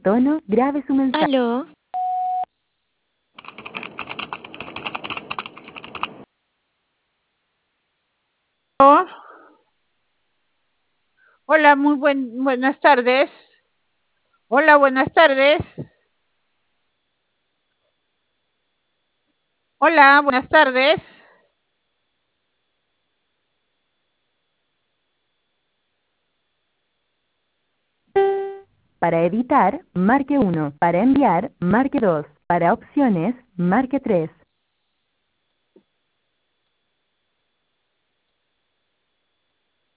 tono, grabe su mensaje. Aló, Hola, buenas tardes. Hola, buenas tardes. Hola, buenas tardes. Para editar, marque 1. Para enviar, marque 2. Para opciones, marque 3.